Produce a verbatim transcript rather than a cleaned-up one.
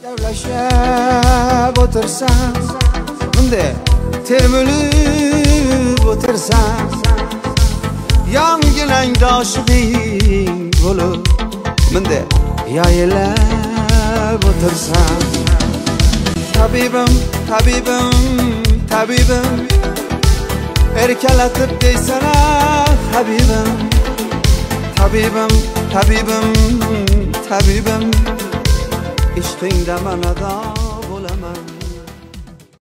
Gavlashib o'tirsam, bunday termilib o'tirsam, yonginangda oshiqing bo'lib, bunday yayilib o'tirsam, tabibim, tabibim, tabibim, erkalatib deysan habibim, tabibim, tabibim, tabibim, ishqingda manador